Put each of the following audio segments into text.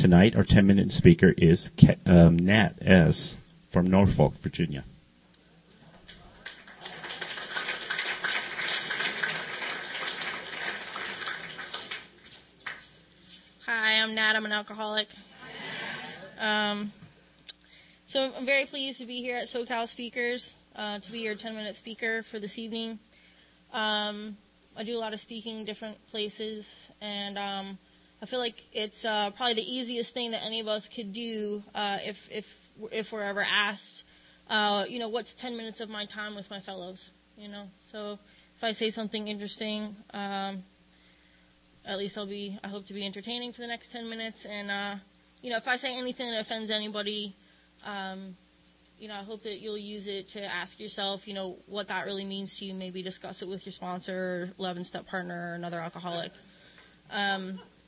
tonight our 10-minute speaker is Nat S. from Norfolk, Virginia. Hi, I'm Nat. I'm an alcoholic. So I'm very pleased to be here at SoCal Speakers, to be your 10-minute speaker for this evening. I do a lot of speaking in different places, and I feel like it's probably the easiest thing that any of us could do if we're ever asked, what's 10 minutes of my time with my fellows, So if I say something interesting, at least I hope to be entertaining for the next 10 minutes. And, if I say anything that offends anybody, I hope that you'll use it to ask yourself, what that really means to you. Maybe discuss it with your sponsor, 11-step partner, or another alcoholic. I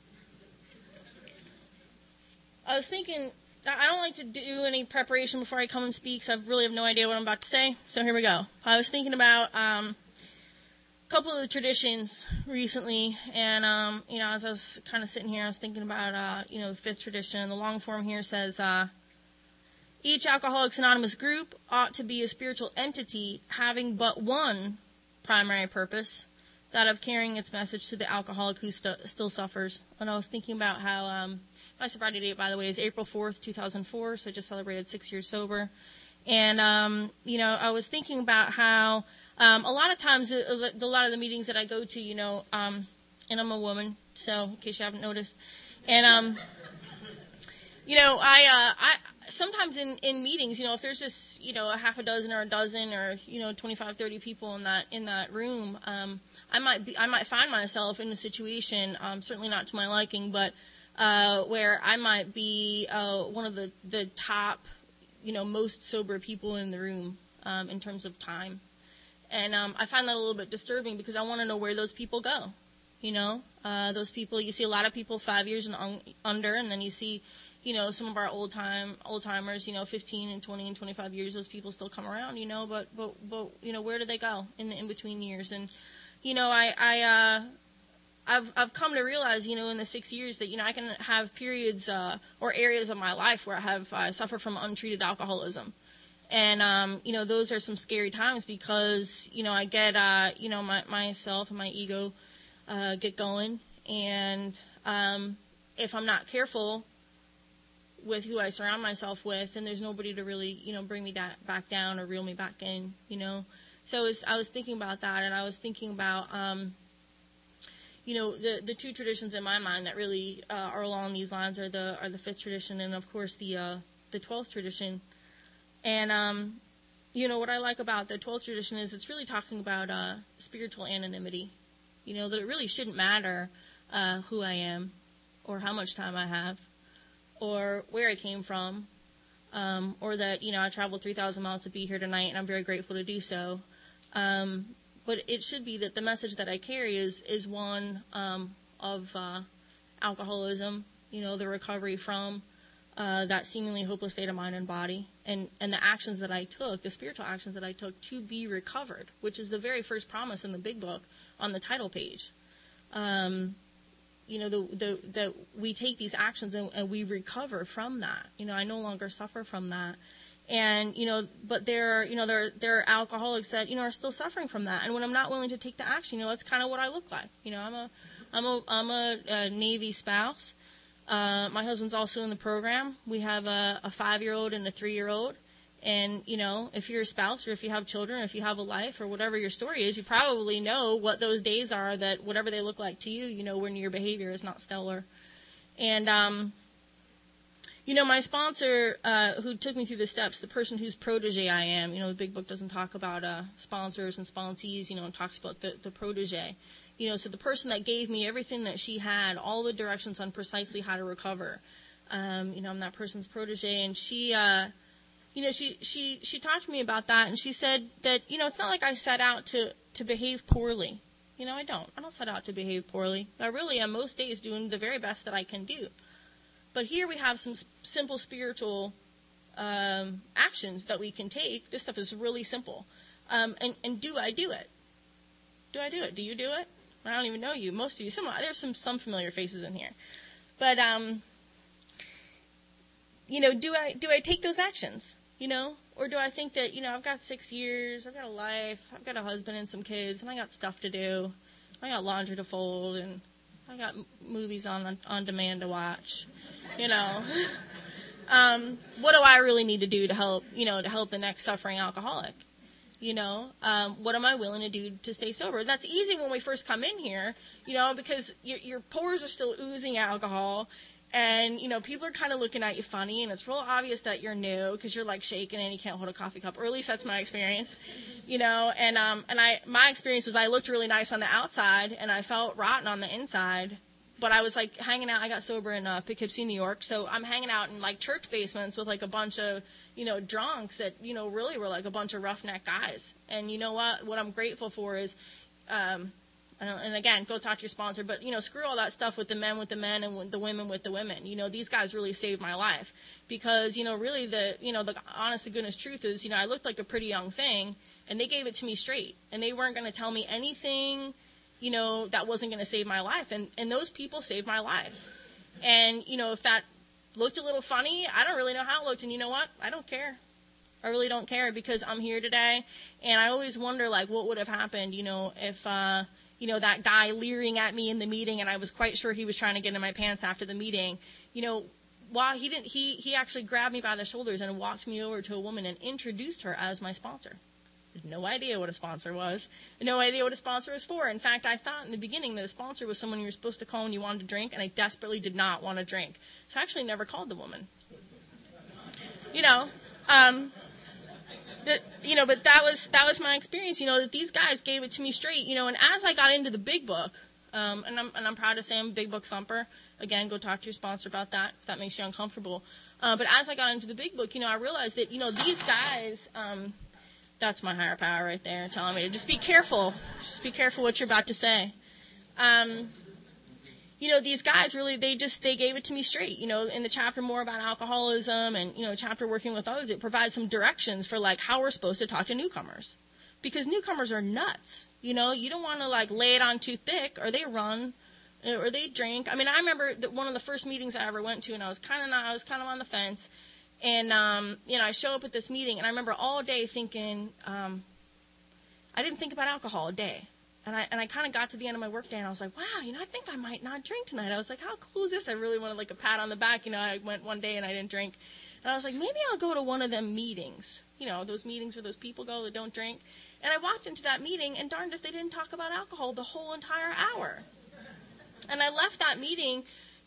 was thinking, I don't like to do any preparation before I come and speak, so I really have no idea what I'm about to say. So here we go. I was thinking about a couple of the traditions recently, and, as I was kind of sitting here, I was thinking about, the fifth tradition. The long form here says, each Alcoholics Anonymous group ought to be a spiritual entity having but one primary purpose, that of carrying its message to the alcoholic who still suffers. And I was thinking about how my sobriety date, by the way, is April 4th, 2004, so I just celebrated 6 years sober. And, I was thinking about how a lot of times, a lot of the meetings that I go to, and I'm a woman, so in case you haven't noticed, and, I sometimes in meetings, if there's just, a half a dozen or a dozen or, 25, 30 people in that room, I might find myself in a situation, certainly not to my liking, but, where I might be, one of the top, most sober people in the room, in terms of time. And, I find that a little bit disturbing because I want to know where those people go. Those people, you see a lot of people 5 years and under, and then you see, some of our old timers, 15 and 20 and 25 years, those people still come around, but where do they go in the in-between years? And, I've come to realize, in the 6 years that, I can have periods, or areas of my life where I suffer from untreated alcoholism. And, those are some scary times because, I get, myself and my ego, get going. And, if I'm not careful with who I surround myself with, and there's nobody to really, bring me back down or reel me back in, So I was thinking about that, and I was thinking about, the two traditions in my mind that really are along these lines are the fifth tradition and, of course, the 12th tradition. And, what I like about the 12th tradition is it's really talking about spiritual anonymity, that it really shouldn't matter who I am or how much time I have, or where I came from, or that, I traveled 3,000 miles to be here tonight, and I'm very grateful to do so. But it should be that the message that I carry is one of alcoholism, the recovery from that seemingly hopeless state of mind and body, and the actions that I took, the spiritual actions that I took to be recovered, which is the very first promise in the big book on the title page. That we take these actions and we recover from that. I no longer suffer from that. And, but there are alcoholics that, are still suffering from that. And when I'm not willing to take the action, that's kind of what I look like. I'm a Navy spouse. My husband's also in the program. We have a 5-year-old and a 3-year-old. And, if you're a spouse or if you have children, if you have a life or whatever your story is, you probably know what those days are that whatever they look like to you, when your behavior is not stellar. And, my sponsor, who took me through the steps, the person whose protege I am, the big book doesn't talk about sponsors and sponsees, it talks about the protege. So the person that gave me everything that she had, all the directions on precisely how to recover. I'm that person's protege, and she talked to me about that, and she said that, it's not like I set out to behave poorly. I don't set out to behave poorly. I really am most days doing the very best that I can do. But here we have some simple spiritual actions that we can take. This stuff is really simple. And do I do it? Do I do it? Do you do it? I don't even know you. Most of you. There's some familiar faces in here. But, do I take those actions, or do I think that, I've got 6 years, I've got a life, I've got a husband and some kids, and I got stuff to do, I got laundry to fold, and I got movies on demand to watch, what do I really need to do to help the next suffering alcoholic? What am I willing to do to stay sober? And that's easy when we first come in here, because your pores are still oozing alcohol, and, people are kind of looking at you funny, and it's real obvious that you're new because you're like shaking and you can't hold a coffee cup, or at least that's my experience, and my experience was I looked really nice on the outside and I felt rotten on the inside. But I was like hanging out. I got sober in Poughkeepsie, New York. So I'm hanging out in like church basements with like a bunch of, drunks that, really were like a bunch of roughneck guys. And you know what? What I'm grateful for is, and again, go talk to your sponsor, but, screw all that stuff with the men and the women with the women. These guys really saved my life because, really the honest to goodness truth is, I looked like a pretty young thing and they gave it to me straight and they weren't going to tell me anything that wasn't going to save my life. And those people saved my life. And, if that looked a little funny, I don't really know how it looked. And you know what? I don't care. I really don't care because I'm here today. And I always wonder, like, what would have happened, if, that guy leering at me in the meeting and I was quite sure he was trying to get in my pants after the meeting, while he didn't, he actually grabbed me by the shoulders and walked me over to a woman and introduced her as my sponsor. No idea what a sponsor was. No idea what a sponsor was for. In fact, I thought in the beginning that a sponsor was someone you were supposed to call when you wanted to drink, and I desperately did not want to drink. So I actually never called the woman. But that was my experience, that these guys gave it to me straight, and as I got into the big book, and I'm proud to say I'm a big book thumper. Again, go talk to your sponsor about that if that makes you uncomfortable. But as I got into the big book, I realized that, these guys, that's my higher power right there telling me to just be careful. Just be careful what you're about to say. These guys really, they gave it to me straight. In the chapter more about alcoholism and, chapter working with others, it provides some directions for like how we're supposed to talk to newcomers. Because newcomers are nuts. You don't want to like lay it on too thick or they run or they drink. I mean, I remember that one of the first meetings I ever went to and I was kind of on the fence. And, I show up at this meeting, and I remember all day thinking, I didn't think about alcohol a day. And I kind of got to the end of my work day, and I was like, wow, I think I might not drink tonight. I was like, how cool is this? I really wanted, like, a pat on the back. I went one day, and I didn't drink. And I was like, maybe I'll go to one of them meetings. Those meetings where those people go that don't drink. And I walked into that meeting, and darned if they didn't talk about alcohol the whole entire hour. And I left that meeting,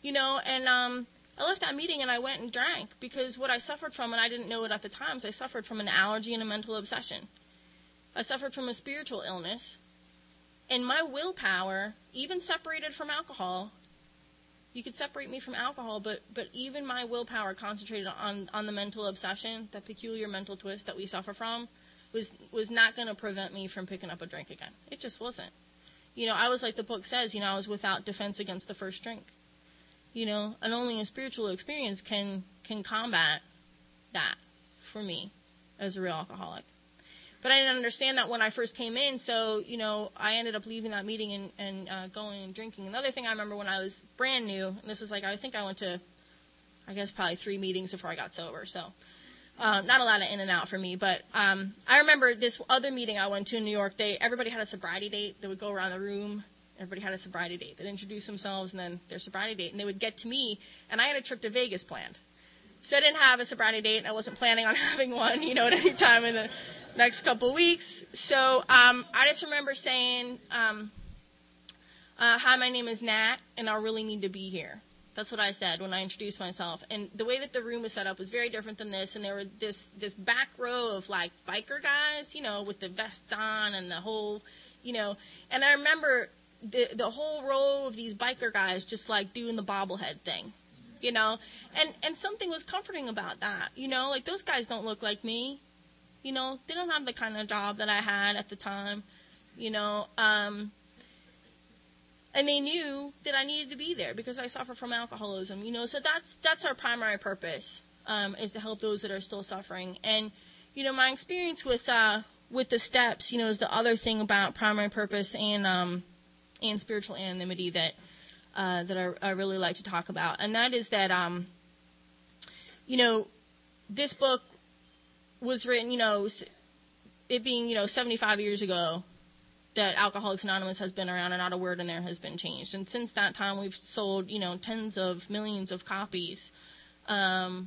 I left that meeting and I went and drank because what I suffered from, and I didn't know it at the time, is I suffered from an allergy and a mental obsession. I suffered from a spiritual illness. And my willpower, even separated from alcohol, you could separate me from alcohol, but even my willpower concentrated on the mental obsession, that peculiar mental twist that we suffer from, was not going to prevent me from picking up a drink again. It just wasn't. I was like the book says, I was without defense against the first drink. And only a spiritual experience can combat that for me as a real alcoholic. But I didn't understand that when I first came in, so, I ended up leaving that meeting and going and drinking. Another thing I remember when I was brand new, and this is like, I think I went to, probably 3 meetings before I got sober, so not a lot of in and out for me. But I remember this other meeting I went to in New York, everybody had a sobriety date. They would go around the room. Everybody had a sobriety date. They'd introduce themselves and then their sobriety date. And they would get to me, and I had a trip to Vegas planned. So I didn't have a sobriety date, and I wasn't planning on having one, at any time in the next couple of weeks. So I just remember saying, hi, my name is Nat, and I really need to be here. That's what I said when I introduced myself. And the way that the room was set up was very different than this. And there were this back row of, like, biker guys, with the vests on and the whole, And I remember the whole row of these biker guys just like doing the bobblehead thing, and something was comforting about that, like those guys don't look like me, they don't have the kind of job that I had at the time, and they knew that I needed to be there because I suffer from alcoholism, so that's our primary purpose, is to help those that are still suffering. And, my experience with the steps, is the other thing about primary purpose and spiritual anonymity that I really like to talk about. And that is that, this book was written, it being, 75 years ago that Alcoholics Anonymous has been around and not a word in there has been changed. And since that time, we've sold, tens of millions of copies. And,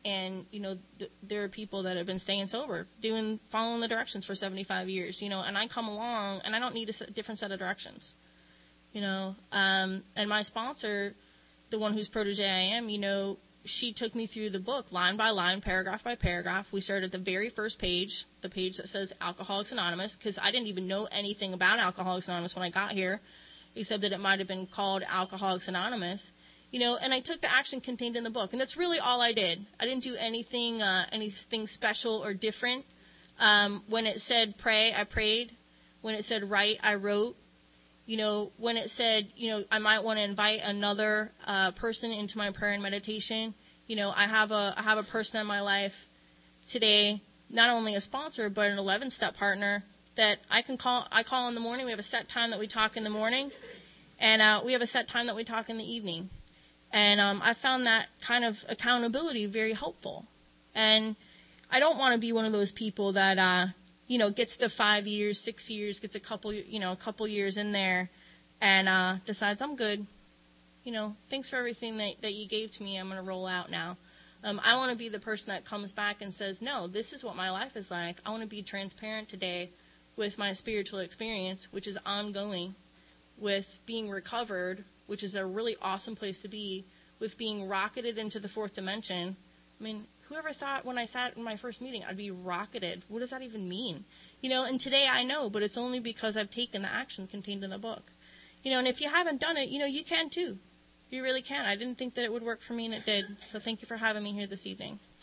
there are people that have been staying sober, following the directions for 75 years, and I come along and I don't need a different set of directions, and my sponsor, the one whose protege I am, she took me through the book line by line, paragraph by paragraph. We started at the very first page, the page that says Alcoholics Anonymous, because I didn't even know anything about Alcoholics Anonymous when I got here, except that it might have been called Alcoholics Anonymous, and I took the action contained in the book. And that's really all I did. I didn't do anything special or different. When it said pray, I prayed. When it said write, I wrote. When it said, I might want to invite another person into my prayer and meditation. I have a person in my life today, not only a sponsor, but an 11-step partner that I call in the morning. We have a set time that we talk in the morning, and we have a set time that we talk in the evening. And I found that kind of accountability very helpful. And I don't want to be one of those people that gets the 5 years, 6 years, gets a couple years in there and decides I'm good. Thanks for everything that you gave to me. I'm going to roll out now. I want to be the person that comes back and says, no, this is what my life is like. I want to be transparent today with my spiritual experience, which is ongoing, with being recovered, which is a really awesome place to be, with being rocketed into the fourth dimension. I mean, whoever thought when I sat in my first meeting I'd be rocketed? What does that even mean? And today I know, but it's only because I've taken the action contained in the book. And if you haven't done it, you can too. You really can. I didn't think that it would work for me, and it did. So thank you for having me here this evening.